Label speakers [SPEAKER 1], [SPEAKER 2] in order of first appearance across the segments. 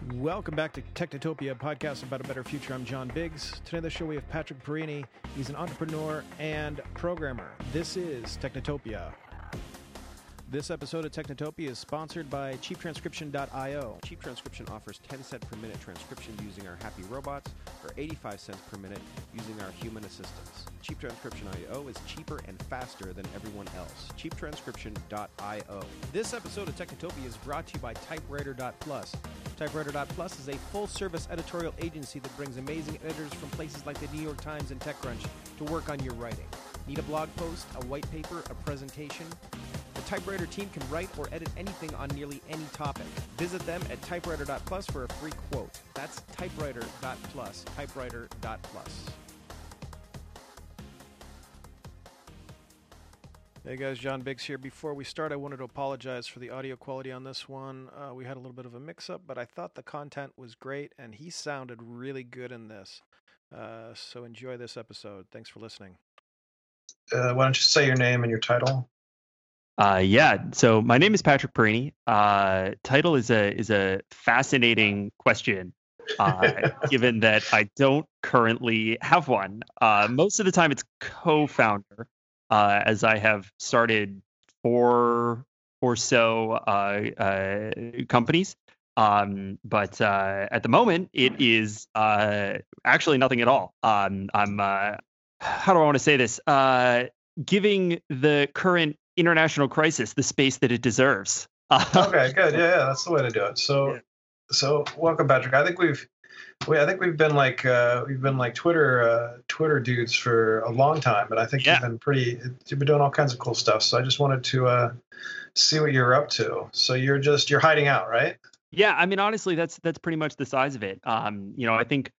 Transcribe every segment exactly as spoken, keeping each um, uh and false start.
[SPEAKER 1] Welcome back to Technotopia, a podcast about a better future. I'm John Biggs. Today on the show we have Patrick Perini. He's an entrepreneur and programmer. This is Technotopia. This episode of Technotopia is sponsored by cheap transcription dot io.
[SPEAKER 2] Cheap Transcription offers ten cents per minute transcription using our happy robots, or eighty-five cents per minute using our human assistants. Cheap Transcription dot io is cheaper and faster than everyone else. cheap transcription dot io.
[SPEAKER 1] This episode of Technotopia is brought to you by typewriter dot plus. typewriter dot plus is a full-service editorial agency that brings amazing editors from places like the New York Times and TechCrunch to work on your writing. Need a blog post, a white paper, a presentation? The Typewriter team can write or edit anything on nearly any topic. Visit them at typewriter dot plus for a free quote. That's typewriter dot plus, typewriter dot plus. Hey guys, John Biggs here. Before we start, I wanted to apologize for the audio quality on this one. Uh, we had a little bit of a mix-up, but I thought the content was great, and he sounded really good in this. Uh, so enjoy this episode. Thanks for listening.
[SPEAKER 3] Uh, why don't you say your name and your title?
[SPEAKER 4] Uh, yeah. So my name is Patrick Perini. Uh, title is a is a fascinating question, uh, given that I don't currently have one. Uh, most of the time, it's co-founder, uh, as I have started four or so uh, uh, companies. Um, but uh, at the moment, it is uh, actually nothing at all. Um, I'm uh, how do I want to say this? Uh, giving the current international crisis the space that it deserves.
[SPEAKER 3] Okay, good. Yeah, yeah, that's the way to do it. So, yeah. so welcome, Patrick. I think we've, we, I think we've been like, uh, we've been like Twitter, uh, Twitter dudes for a long time, but I think yeah. you've been pretty, you've been doing all kinds of cool stuff. So I just wanted to uh, see what you're up to. So you're just, you're hiding out, right?
[SPEAKER 4] Yeah, I mean, honestly, that's that's pretty much the size of it. Um, you know, I think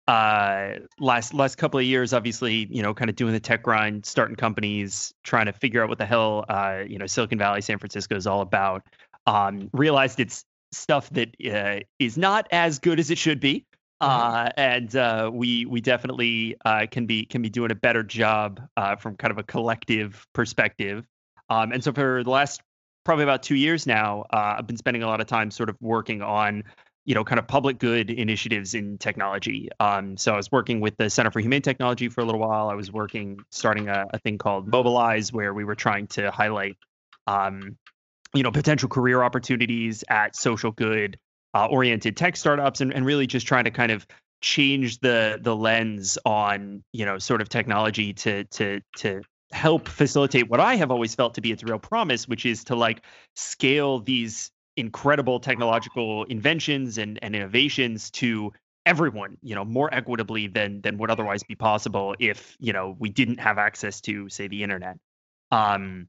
[SPEAKER 4] uh, last last couple of years, obviously, you know, kind of doing the tech grind, starting companies, trying to figure out what the hell, uh, you know, Silicon Valley, San Francisco is all about. Um, realized it's stuff that uh, is not as good as it should be, uh, mm-hmm. and uh, we we definitely uh, can be can be doing a better job uh, from kind of a collective perspective. Um, and so for the last probably about two years now, uh, I've been spending a lot of time sort of working on, you know, kind of public good initiatives in technology. Um, so I was working with the Center for Humane Technology for a little while. I was working, starting a, a thing called Mobilize, where we were trying to highlight, um, you know, potential career opportunities at social good uh, oriented tech startups, and, and really just trying to kind of change the the lens on, you know, sort of technology to to to help facilitate what I have always felt to be its real promise, which is to like scale these incredible technological inventions and, and innovations to everyone, you know, more equitably than than would otherwise be possible if, you know, we didn't have access to, say, the internet. Um,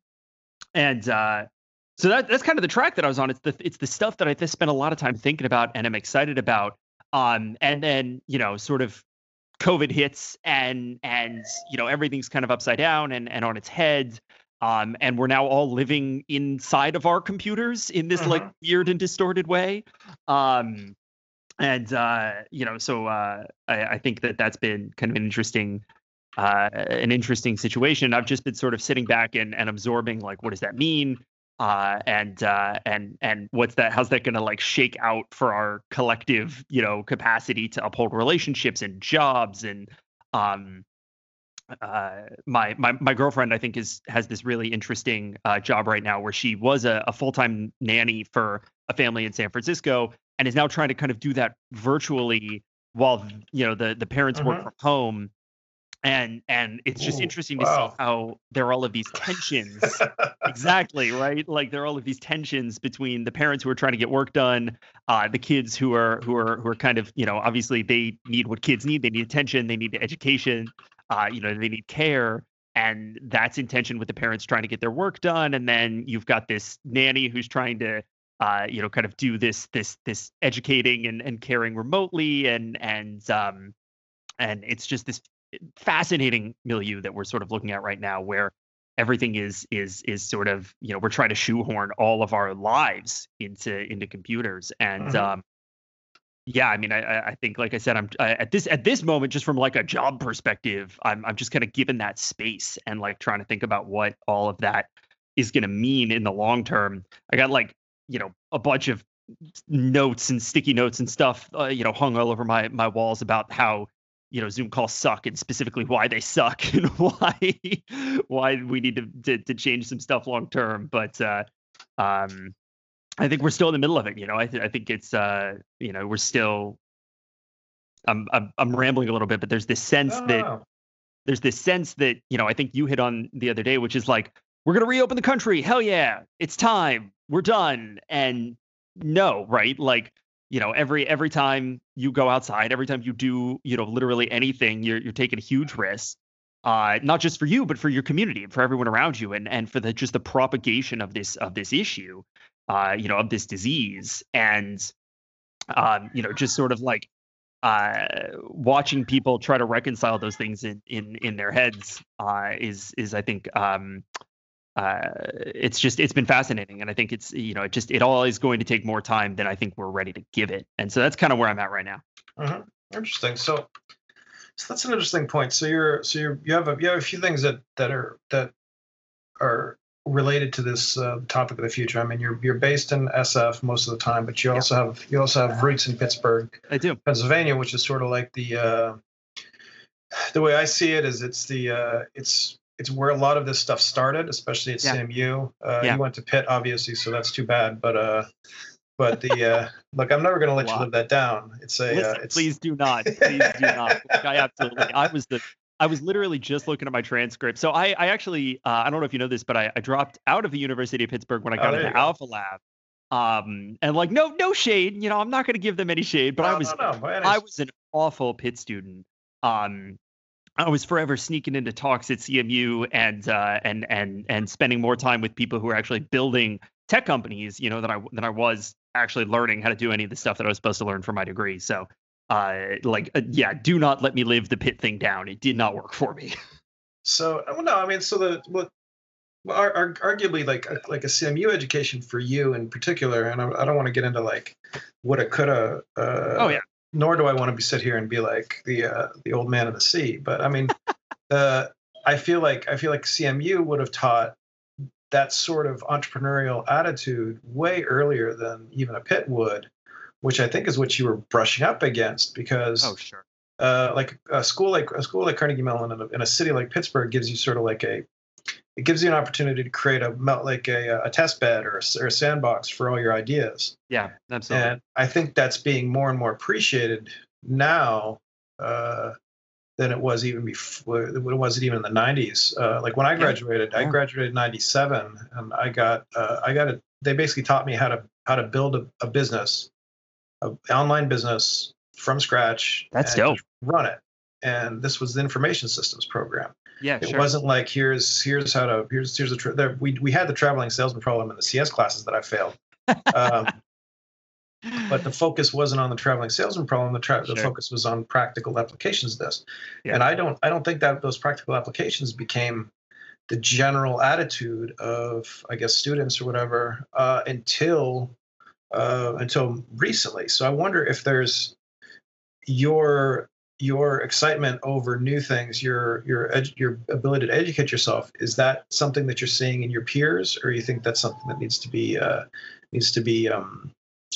[SPEAKER 4] and uh, so that that's kind of the track that I was on. It's the it's the stuff that I just spent a lot of time thinking about and I'm excited about. Um, and then, you know, sort of COVID hits and and you know everything's kind of upside down and, and on its head. Um, and we're now all living inside of our computers in this uh-huh. like weird and distorted way. Um, and, uh, you know, so uh, I, I think that that's been kind of an interesting, uh, an interesting situation. I've just been sort of sitting back and, and absorbing, like, what does that mean? Uh, and, uh, and, and what's that, how's that going to like shake out for our collective, you know, capacity to uphold relationships and jobs and, um, Uh, my my my girlfriend, I think, is has this really interesting uh, job right now where she was a, a full-time nanny for a family in San Francisco and is now trying to kind of do that virtually while, you know, the the parents uh-huh. work from home. And and it's just
[SPEAKER 3] Ooh,
[SPEAKER 4] interesting to
[SPEAKER 3] wow.
[SPEAKER 4] see how there are all of these tensions. Exactly, right? Like there are all of these tensions between the parents who are trying to get work done, uh, the kids who are who are who are kind of, you know, obviously they need what kids need. They need attention, they need education, uh, you know, they need care. And that's in tension with the parents trying to get their work done. And then you've got this nanny who's trying to uh, you know, kind of do this this this educating and, and caring remotely, and and um and it's just this fascinating milieu that we're sort of looking at right now, where everything is is is sort of, you know, we're trying to shoehorn all of our lives into into computers. And mm-hmm. um yeah, I mean, I I think, like I said, I'm I, at this at this moment, just from like a job perspective, I'm I'm just kind of given that space and like trying to think about what all of that is going to mean in the long term. I got like, you know, a bunch of notes and sticky notes and stuff, uh, you know, hung all over my my walls about how, you know, Zoom calls suck and specifically why they suck and why why we need to to, to change some stuff long term. But uh, um, I think we're still in the middle of it. You know, I th- I think it's uh, you know, we're still. I'm I'm I'm rambling a little bit, but there's this sense
[SPEAKER 3] Oh.
[SPEAKER 4] that there's this sense that, you know, I think you hit on the other day, which is like, we're going to reopen the country. Hell yeah. It's time. We're done. And no, right? Like, you know, every every time you go outside, every time you do, you know, literally anything, you're you're taking a huge risk. Uh, not just for you, but for your community and for everyone around you, and and for the just the propagation of this of this issue, uh, you know, of this disease. And um, you know, just sort of like uh watching people try to reconcile those things in in in their heads uh is is I think um uh it's just it's been fascinating. And I think it's, you know, it just it all is going to take more time than I think we're ready to give it. And so that's kind of where I'm at right now.
[SPEAKER 3] Uh-huh. Interesting. So, so that's an interesting point. So you're so you're you have a you have a few things that that are that are related to this uh, topic of the future. I mean, you're you're based in S F most of the time, but you also have you also have roots in Pittsburgh,
[SPEAKER 4] I do.
[SPEAKER 3] Pennsylvania, which is sort of like the uh, the way I see it is it's the uh, it's it's where a lot of this stuff started, especially at
[SPEAKER 4] Yeah.
[SPEAKER 3] C M U. Uh,
[SPEAKER 4] Yeah.
[SPEAKER 3] You went to Pitt, obviously, so that's too bad. But uh, but the uh, look, I'm never going to let you
[SPEAKER 4] Wow.
[SPEAKER 3] live that down. It's a
[SPEAKER 4] Listen,
[SPEAKER 3] uh, it's,
[SPEAKER 4] please do not. Please do not. Like, I absolutely. I was the. I was literally just looking at my transcript. So I, I actually, uh, I don't know if you know this, but I, I dropped out of the University of Pittsburgh when I
[SPEAKER 3] Oh,
[SPEAKER 4] got
[SPEAKER 3] there
[SPEAKER 4] into
[SPEAKER 3] you go.
[SPEAKER 4] Alpha Lab. Um, and like, no, no shade. You know, I'm not going to give them any shade, but
[SPEAKER 3] no,
[SPEAKER 4] I was,
[SPEAKER 3] no, no, by any-
[SPEAKER 4] I was an awful Pitt student. Um, I was forever sneaking into talks at C M U and uh, and and and spending more time with people who were actually building tech companies, you know, than I than I was actually learning how to do any of the stuff that I was supposed to learn for my degree. So, uh, like, uh, yeah, do not let me live the Pitt thing down. It did not work for me.
[SPEAKER 3] So well, no, I mean, so the well, well, ar- ar- arguably like a, like a C M U education for you in particular, and I, I don't want to get into like what it could have. Uh,
[SPEAKER 4] Oh, yeah.
[SPEAKER 3] Nor do I want to be sit here and be like the uh, the old man of the sea, but I mean, uh, I feel like I feel like C M U would have taught that sort of entrepreneurial attitude way earlier than even a Pitt would, which I think is what you were brushing up against because.
[SPEAKER 4] Oh, sure.
[SPEAKER 3] Uh, like a school like a school like Carnegie Mellon in a, in a city like Pittsburgh gives you sort of like a it gives you an opportunity to create a melt like a, a test bed or a, or a sandbox for all your ideas.
[SPEAKER 4] Yeah, absolutely.
[SPEAKER 3] And I think that's being more and more appreciated now uh, than it was even before. It wasn't even in the nineties. Uh, like when I graduated,
[SPEAKER 4] Yeah.
[SPEAKER 3] I graduated in ninety-seven, and I got uh, I got it. They basically taught me how to how to build a, a business, an online business from scratch.
[SPEAKER 4] That's
[SPEAKER 3] and
[SPEAKER 4] dope.
[SPEAKER 3] just run it. And this was the information systems program.
[SPEAKER 4] Yeah,
[SPEAKER 3] It
[SPEAKER 4] sure.
[SPEAKER 3] wasn't like here's here's how to here's here's a tra- there, we we had the traveling salesman problem in the C S classes that I failed. Um, but the focus wasn't on the traveling salesman problem. The, tra-
[SPEAKER 4] Sure.
[SPEAKER 3] the focus was on practical applications of this.
[SPEAKER 4] Yeah.
[SPEAKER 3] And I don't I don't think that those practical applications became the general attitude of I guess students or whatever uh, until uh, until recently. So I wonder if there's your your excitement over new things, your your ed- your ability to educate yourself, is that something that you're seeing in your peers, or you think that's something that needs to be uh, needs to be um,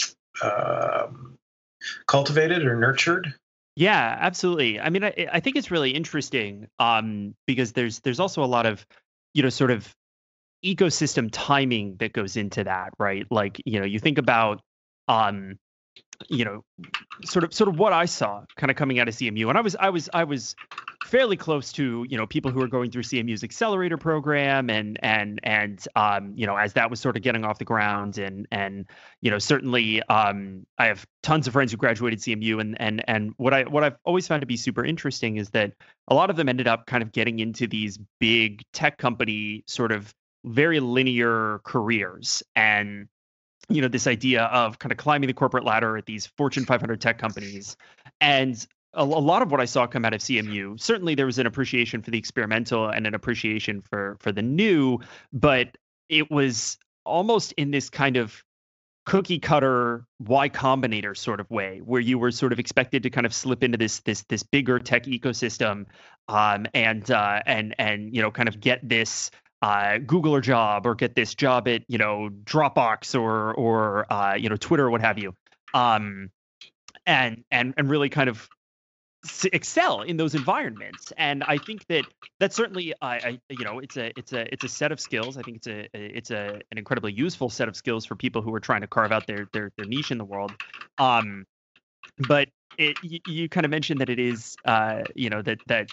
[SPEAKER 3] um, cultivated or nurtured?
[SPEAKER 4] Yeah, absolutely. I mean, I, I think it's really interesting um, because there's there's also a lot of, you know, sort of ecosystem timing that goes into that, right? Like, you know, you think about, um, you know, sort of sort of what I saw kind of coming out of C M U, and I was I was I was fairly close to, you know, people who were going through C M U's accelerator program, and and and um, you know, as that was sort of getting off the ground, and and you know, certainly um, I have tons of friends who graduated C M U, and and and what I what I've always found to be super interesting is that a lot of them ended up kind of getting into these big tech company sort of very linear careers, and you know, this idea of kind of climbing the corporate ladder at these Fortune five hundred tech companies. And a, a lot of what I saw come out of C M U, certainly there was an appreciation for the experimental and an appreciation for for the new, but it was almost in this kind of cookie cutter Y Combinator sort of way, where you were sort of expected to kind of slip into this this this bigger tech ecosystem, um, and uh, and and you know, kind of get this uh, Google a job or get this job at, you know, Dropbox or or uh, you know, Twitter or what have you, um, and and and really kind of excel in those environments. And I think that that's certainly, I, I you know, it's a it's a it's a set of skills. I think it's a it's a an incredibly useful set of skills for people who are trying to carve out their their their niche in the world. Um, but it you, you kind of mentioned that it is, uh, you know, that that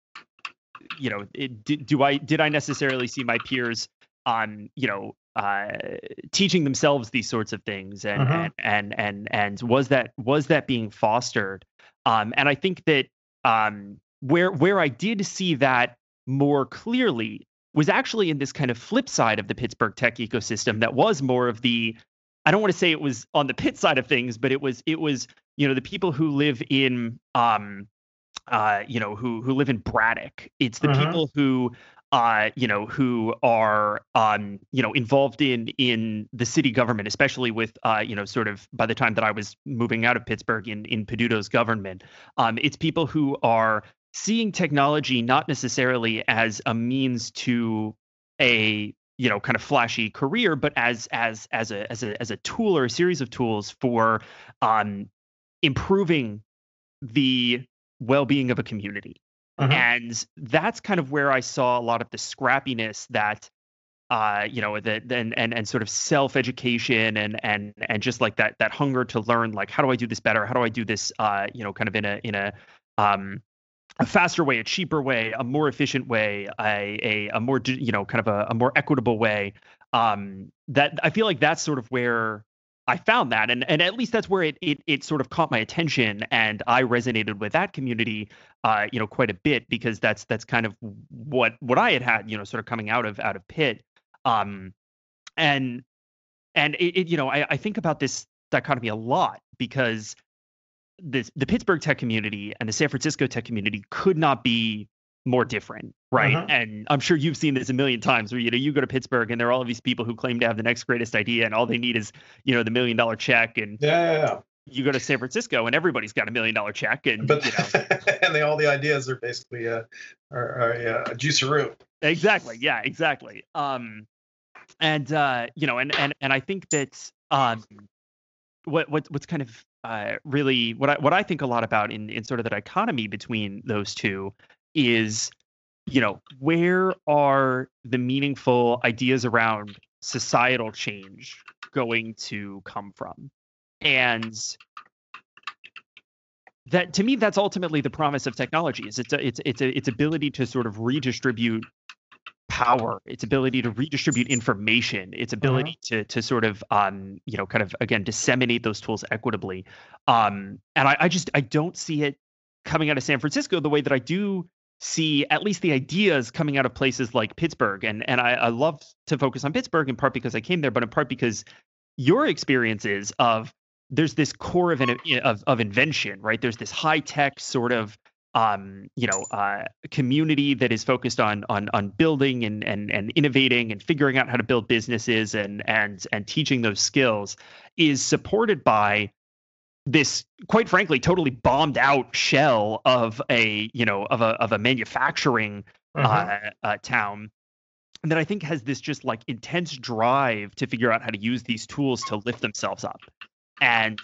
[SPEAKER 4] you know, it, do, do I did I necessarily see my peers on, you know, uh, teaching themselves these sorts of things, and,
[SPEAKER 3] Mhm.
[SPEAKER 4] and and and and was that was that being fostered? Um, and I think that um, where where I did see that more clearly was actually in this kind of flip side of the Pittsburgh tech ecosystem that was more of the, I don't want to say it was on the Pitt side of things, but it was it was you know, the people who live in um, uh, you know, who who live in Braddock. It's the
[SPEAKER 3] Mhm.
[SPEAKER 4] people who uh, you know, who are um, you know, involved in in the city government, especially with uh, you know, sort of by the time that I was moving out of Pittsburgh in in Peduto's government. Um, it's people who are seeing technology not necessarily as a means to a, you know, kind of flashy career, but as as as a as a as a tool or a series of tools for um, improving the well-being of a community.
[SPEAKER 3] Mhm.
[SPEAKER 4] And that's kind of where I saw a lot of the scrappiness that uh you know, that and and and sort of self-education and and and just like that that hunger to learn, like, how do I do this better? How do I do this uh you know, kind of in a in a um a faster way, a cheaper way, a more efficient way, a a, a more, you know, kind of a, a more equitable way. Um, that I feel like that's sort of where I found that, and and at least that's where it it it sort of caught my attention, and I resonated with that community, uh, you know, quite a bit, because that's that's kind of what what I had had, you know, sort of coming out of out of Pitt, um, and and it, it you know, I I think about this dichotomy a lot, because this the Pittsburgh tech community and the San Francisco tech community could not be more different, right?
[SPEAKER 3] Mhm.
[SPEAKER 4] And I'm sure you've seen this a million times, where, you know, you go to Pittsburgh and there are all of these people who claim to have the next greatest idea, and all they need is, you know, the million dollar check. And
[SPEAKER 3] Yeah, yeah, yeah.
[SPEAKER 4] you go to San Francisco and everybody's got a million dollar check, and
[SPEAKER 3] But
[SPEAKER 4] you know,
[SPEAKER 3] and they, all the ideas are basically uh, are, are yeah, a juiceroo.
[SPEAKER 4] exactly, yeah, exactly. Um, and uh, you know, and and and I think that um, what what what's kind of uh, really what I what I think a lot about in in sort of the dichotomy between those two is, you know, where are the meaningful ideas around societal change going to come from? And that, to me, that's ultimately the promise of technology. Is it's a, it's it's a, its ability to sort of redistribute power, its ability to redistribute information, its ability to to sort of um you know, kind of, again, disseminate those tools equitably. Um, and I, I just I don't see it coming out of San Francisco the way that I do see at least the ideas coming out of places like Pittsburgh. And and I, I love to focus on Pittsburgh, in part because I came there, but in part because your experiences of, there's this core of an, of, of invention, right? There's this high tech sort of um, you know, uh, community that is focused on on on building and and and innovating and figuring out how to build businesses and and and teaching those skills, is supported by this, quite frankly, totally bombed out shell of a, you know, of a of a manufacturing
[SPEAKER 3] Mhm.
[SPEAKER 4] uh, uh, town that I think has this just like intense drive to figure out how to use these tools to lift themselves up. And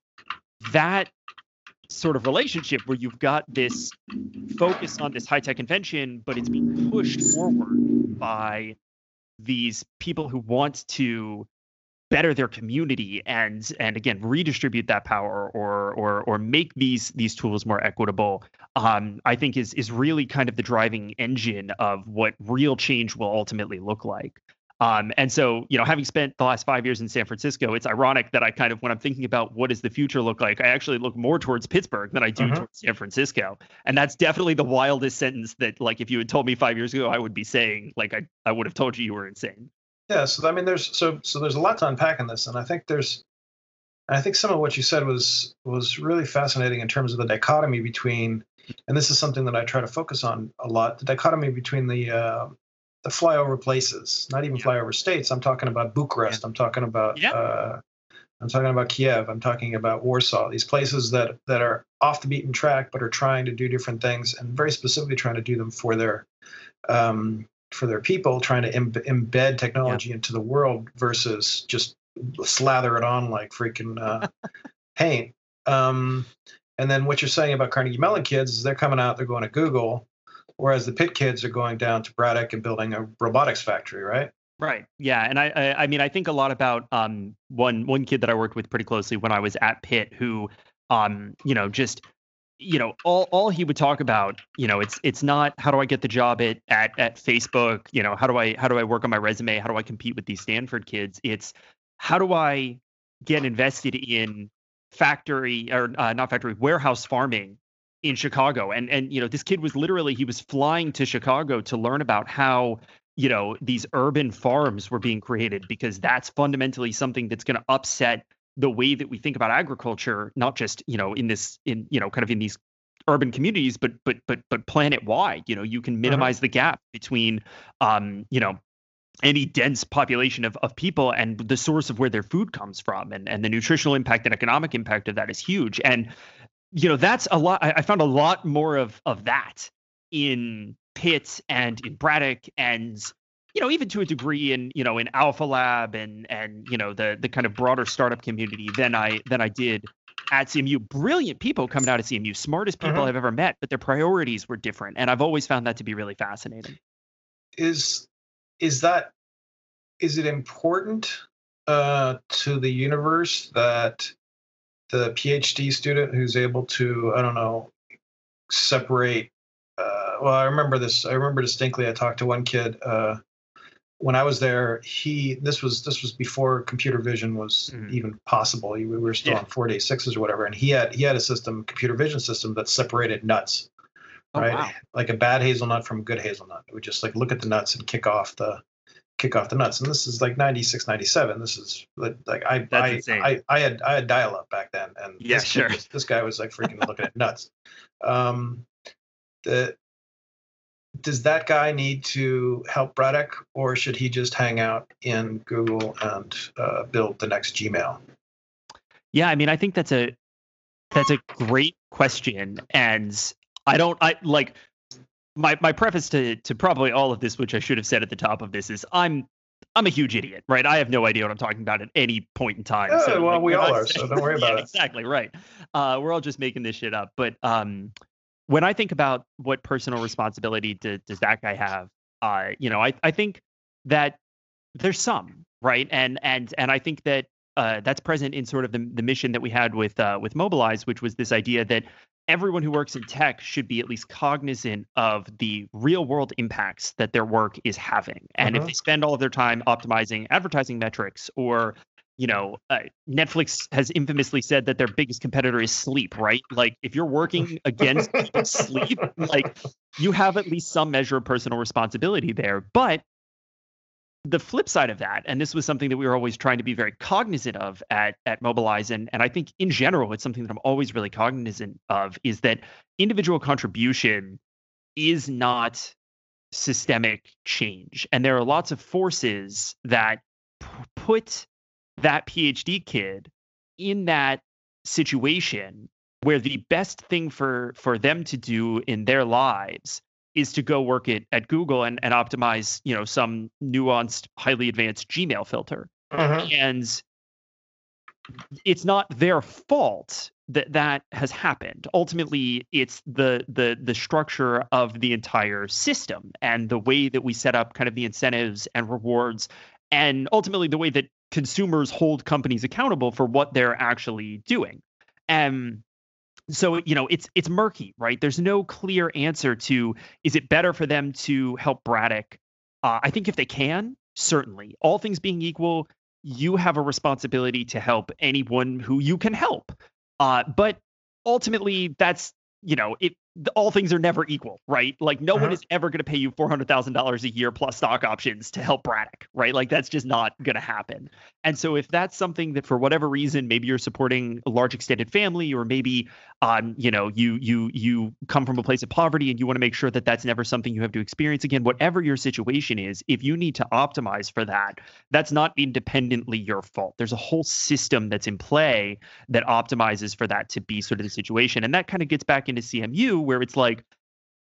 [SPEAKER 4] that sort of relationship, where you've got this focus on this high-tech invention, but it's being pushed forward by these people who want to better their community and and again, redistribute that power, or or or make these these tools more equitable, um, I think is is really kind of the driving engine of what real change will ultimately look like. Um, and so, you know, having spent the last five years in San Francisco, it's ironic that I kind of, when I'm thinking about what does the future look like, I actually look more towards Pittsburgh than I do
[SPEAKER 3] Mhm.
[SPEAKER 4] towards San Francisco. And that's definitely the wildest sentence that, like, if you had told me five years ago, I would be saying, like, I, I would have told you you were insane.
[SPEAKER 3] Yeah, so I mean, there's so so there's a lot to unpack in this, and I think there's, I think some of what you said was was really fascinating in terms of the dichotomy between, and this is something that I try to focus on a lot, the dichotomy between the uh, the flyover places, not even
[SPEAKER 4] Yeah.
[SPEAKER 3] flyover states. I'm talking about Bucharest. I'm talking about
[SPEAKER 4] Yeah.
[SPEAKER 3] uh, I'm talking about Kiev. I'm talking about Warsaw. These places that that are off the beaten track, but are trying to do different things, and very specifically trying to do them for their um, for their people, trying to Im- embed technology yeah. into the world versus just slather it on like freaking uh, paint. Um, and then what you're saying about Carnegie Mellon kids is they're coming out, they're going to Google, whereas the Pitt kids are going down to Braddock and building a robotics factory, right?
[SPEAKER 4] Right. Yeah. And I, I, I mean, I think a lot about um, one one kid that I worked with pretty closely when I was at Pitt, who, um, you know, just, you know, all all he would talk about, you know, it's it's not how do I get the job at at at Facebook, you know, how do I how do I work on my resume, how do I compete with these Stanford kids? It's how do I get invested in factory or uh, not factory warehouse farming in Chicago? And and you know, this kid was literally he was flying to Chicago to learn about how, you know, these urban farms were being created, because that's fundamentally something that's going to upset the way that we think about agriculture, not just, you know, in this, in, you know, kind of in these urban communities, but, but, but, but planet wide. You know, you can minimize uh-huh. the gap between, um, you know, any dense population of, of people and the source of where their food comes from, and, and the nutritional impact and economic impact of that is huge. And, you know, that's a lot. I, I found a lot more of, of that in Pitt and in Braddock, and, you know, even to a degree in, you know, in Alpha Lab and, and, you know, the, the kind of broader startup community than I, than I did at C M U. Brilliant people coming out of C M U, smartest people uh-huh. I've ever met, but their priorities were different. And I've always found that to be really fascinating.
[SPEAKER 3] Is, is that, is it important uh, to the universe that the PhD student who's able to, I don't know, separate, uh, well, I remember this, I remember distinctly, I talked to one kid, uh, when I was there, he this was this was before computer vision was mm. even possible. We were still yeah. on four day sixes or whatever, and he had he had a system, computer vision system, that separated nuts, oh, right? Wow. Like a bad hazelnut from a good hazelnut. It would just like look at the nuts and kick off the kick off the nuts. And this is like ninety-six, ninety-seven. This is like I I, I I had I had dial up back then, and
[SPEAKER 4] yeah,
[SPEAKER 3] this,
[SPEAKER 4] sure.
[SPEAKER 3] was, this guy was like freaking looking at nuts. Um, the Does that guy need to help Braddock, or should he just hang out in Google and uh, build the next Gmail?
[SPEAKER 4] Yeah, I mean, I think that's a that's a great question, and I don't I like my my preface to to probably all of this, which I should have said at the top of this, is I'm I'm a huge idiot, right? I have no idea what I'm talking about at any point in time.
[SPEAKER 3] Yeah,
[SPEAKER 4] so,
[SPEAKER 3] well,
[SPEAKER 4] like,
[SPEAKER 3] we all
[SPEAKER 4] not
[SPEAKER 3] are,
[SPEAKER 4] saying,
[SPEAKER 3] so don't worry about
[SPEAKER 4] yeah,
[SPEAKER 3] it.
[SPEAKER 4] Exactly right. Uh, we're all just making this shit up, but um. When I think about what personal responsibility do, does that guy have, uh, you know, I, I think that there's some, right? And and and I think that uh, that's present in sort of the, the mission that we had with uh, with Mobilize, which was this idea that everyone who works in tech should be at least cognizant of the real world impacts that their work is having. And uh-huh. if they spend all of their time optimizing advertising metrics, or you know, uh, Netflix has infamously said that their biggest competitor is sleep, right? Like, if you're working against sleep, like, you have at least some measure of personal responsibility there. But the flip side of that, and this was something that we were always trying to be very cognizant of at, at Mobilize, and, and I think in general, it's something that I'm always really cognizant of, is that individual contribution is not systemic change. And there are lots of forces that p- put that PhD kid in that situation where the best thing for for them to do in their lives is to go work at, at Google and, and optimize, you know, some nuanced, highly advanced Gmail filter. Uh-huh. And it's not their fault that that has happened. Ultimately, it's the the the structure of the entire system and the way that we set up kind of the incentives and rewards, and ultimately the way that consumers hold companies accountable for what they're actually doing. And so, you know, it's it's murky, right? There's no clear answer to, is it better for them to help Braddock? Uh, I think if they can, certainly. All things being equal, you have a responsibility to help anyone who you can help. Uh, but ultimately, that's, you know, it. All things are never equal, right? Like, no uh-huh. one is ever going to pay you four hundred thousand dollars a year plus stock options to help Braddock, right? Like, that's just not going to happen. And so if that's something that for whatever reason, maybe you're supporting a large extended family, or maybe, um, you know, you you you come from a place of poverty and you want to make sure that that's never something you have to experience again, whatever your situation is, if you need to optimize for that, that's not independently your fault. There's a whole system that's in play that optimizes for that to be sort of the situation. And that kind of gets back into C M U, where it's like,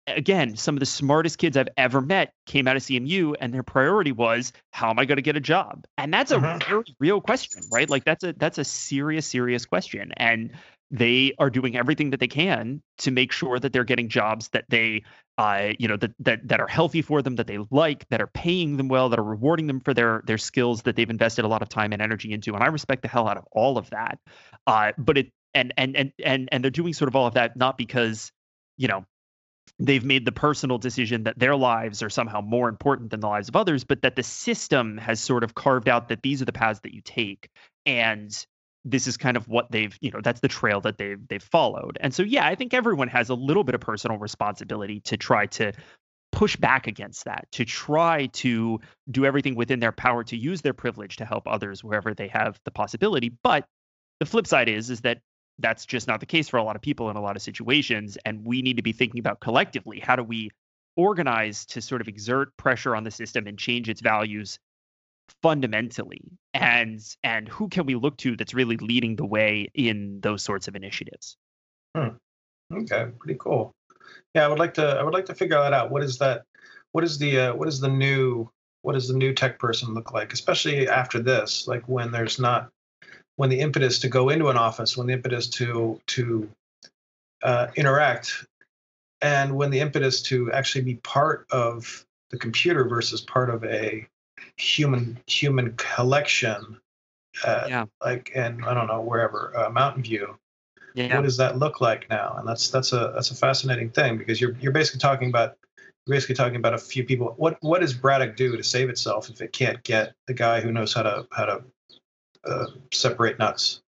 [SPEAKER 4] again, some of the smartest kids I've ever met came out of C M U, and their priority was, how am I going to get a job? And that's a uh-huh. very real question, right? Like that's a that's a serious, serious question. And they are doing everything that they can to make sure that they're getting jobs that they, uh, you know, that that that are healthy for them, that they like, that are paying them well, that are rewarding them for their their skills that they've invested a lot of time and energy into. And I respect the hell out of all of that. Uh, but it and and and and and they're doing sort of all of that not because, you know, they've made the personal decision that their lives are somehow more important than the lives of others, but that the system has sort of carved out that these are the paths that you take. And this is kind of what they've, you know, that's the trail that they've they've followed. And so, yeah, I think everyone has a little bit of personal responsibility to try to push back against that, to try to do everything within their power to use their privilege to help others wherever they have the possibility. But the flip side is, is that that's just not the case for a lot of people in a lot of situations. And we need to be thinking about collectively, how do we organize to sort of exert pressure on the system and change its values fundamentally, and and who can we look to that's really leading the way in those sorts of initiatives?
[SPEAKER 3] Hmm. Okay, pretty cool. Yeah, I would like to. I would like to figure that out. What is that? What is the? Uh, what is the new? What does the new tech person look like? Especially after this, like when there's not, when the impetus to go into an office, when the impetus to to uh, interact, and when the impetus to actually be part of the computer versus part of a human human collection, uh, yeah. like and I don't know wherever uh, Mountain View. Yeah. What does that look like now? And that's that's a that's a fascinating thing, because you're you're basically talking about you're basically talking about a few people. What what does Braddock do to save itself if it can't get the guy who knows how to how to uh, separate nuts?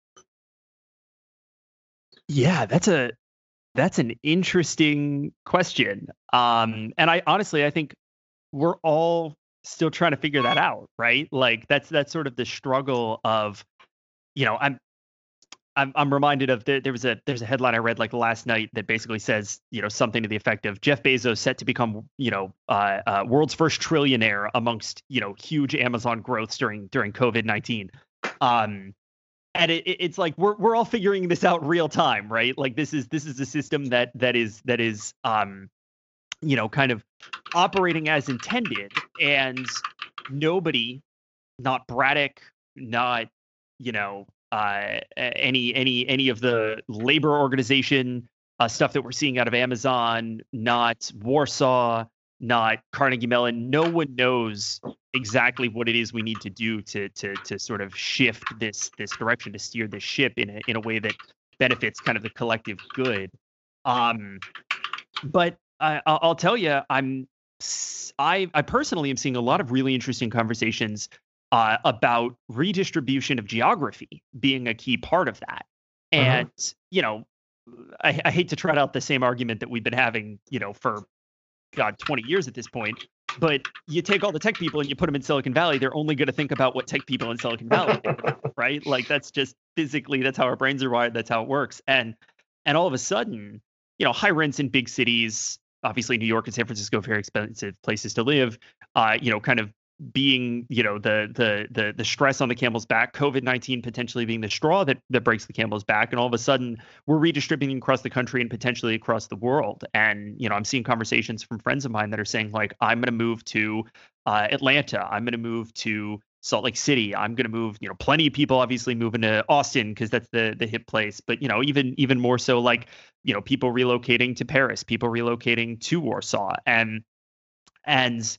[SPEAKER 4] Yeah, that's a that's an interesting question. Um, and I honestly I think we're all still trying to figure that out, right? Like that's that's sort of the struggle of, you know, I'm I'm I'm reminded of the, there was a there's a headline I read like last night that basically says, you know, something to the effect of Jeff Bezos set to become, you know, uh, uh, world's first trillionaire amongst, you know, huge Amazon growths during during COVID nineteen. Um, and it, it's like we're we're all figuring this out real time, right? Like this is this is a system that that is that is um you know, kind of operating as intended, and nobody, not Braddock, not, you know, uh, any any any of the labor organization uh, stuff that we're seeing out of Amazon, not Warsaw, not Carnegie Mellon. No one knows exactly what it is we need to do to to to sort of shift this this direction, to steer this ship in a in a way that benefits kind of the collective good. Um, but I, I'll tell you, I'm I, I personally am seeing a lot of really interesting conversations uh, about redistribution of geography being a key part of that. And, uh-huh. you know, I, I hate to trot out the same argument that we've been having, you know, for, God, twenty years at this point. But you take all the tech people and you put them in Silicon Valley, they're only going to think about what tech people in Silicon Valley think about, right? Like that's just physically, that's how our brains are wired. That's how it works. And and all of a sudden, you know, high rents in big cities, obviously New York and San Francisco, very expensive places to live, uh, you know, kind of being, you know, the the the the stress on the camel's back, COVID nineteen potentially being the straw that that breaks the camel's back. And all of a sudden we're redistributing across the country and potentially across the world. And, you know, I'm seeing conversations from friends of mine that are saying like, I'm going to move to uh, Atlanta. I'm going to move to Salt Lake City. I'm going to move, you know, plenty of people obviously moving to Austin because that's the the hip place. But, you know, even even more so like, you know, people relocating to Paris, people relocating to Warsaw. And and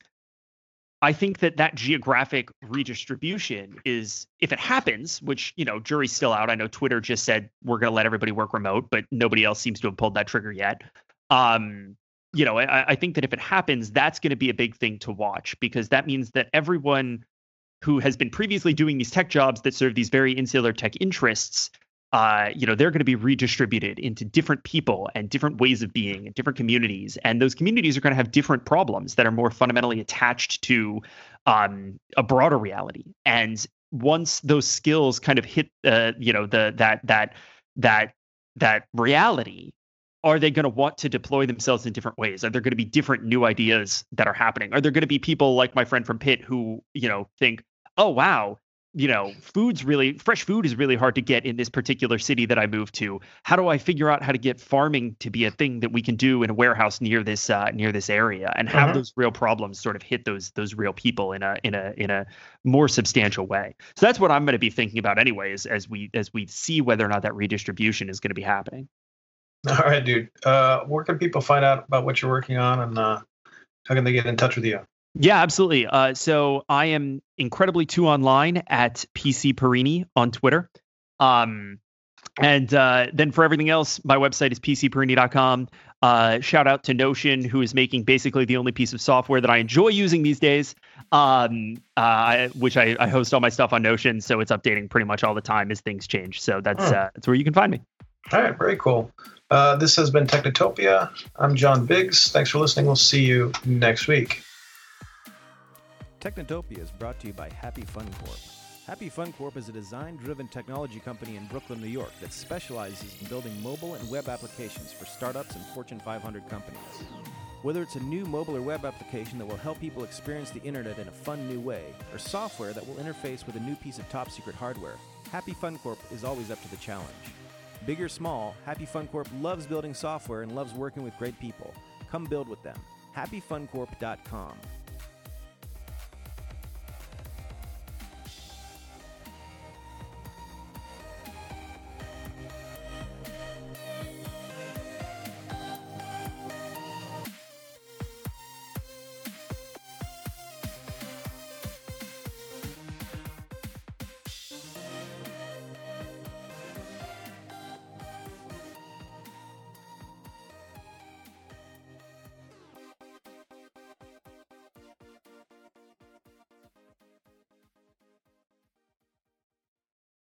[SPEAKER 4] I think that that geographic redistribution is, if it happens, which, you know, jury's still out. I know Twitter just said we're going to let everybody work remote, but nobody else seems to have pulled that trigger yet. Um, you know, I, I think that if it happens, that's going to be a big thing to watch, because that means that everyone who has been previously doing these tech jobs that serve these very insular tech interests, uh, you know, they're going to be redistributed into different people and different ways of being and different communities. And those communities are going to have different problems that are more fundamentally attached to um, a broader reality. And once those skills kind of hit, uh, you know, the that that that that reality, are they going to want to deploy themselves in different ways? Are there going to be different new ideas that are happening? Are there going to be people like my friend from Pitt who, you know, think, oh, wow, you know, food's really fresh food is really hard to get in this particular city that I moved to. How do I figure out how to get farming to be a thing that we can do in a warehouse near this uh, near this area, and have uh-huh. those real problems sort of hit those those real people in a in a in a more substantial way. So that's what I'm going to be thinking about anyway, as, as we as we see whether or not that redistribution is going to be happening.
[SPEAKER 3] All right, dude. Uh, where can people find out about what you're working on, and uh, how can they get in touch with you?
[SPEAKER 4] Yeah, absolutely. Uh, so I am incredibly too online at P C Perini on Twitter. Um, and uh, then for everything else, my website is p c perini dot com. Uh, shout out to Notion, who is making basically the only piece of software that I enjoy using these days, um, uh, which I, I host all my stuff on Notion. So it's updating pretty much all the time as things change. So that's, hmm. uh, that's where you can find me.
[SPEAKER 3] All right, very cool. Uh, this has been Technotopia. I'm John Biggs. Thanks for listening. We'll see you next week.
[SPEAKER 1] Technotopia is brought to you by Happy Fun Corp. Happy Fun Corp is a design-driven technology company in Brooklyn, New York that specializes in building mobile and web applications for startups and Fortune five hundred companies. Whether it's a new mobile or web application that will help people experience the internet in a fun new way, or software that will interface with a new piece of top-secret hardware, Happy Fun Corp is always up to the challenge. Big or small, Happy Fun Corp loves building software and loves working with great people. Come build with them. happy fun corp dot com.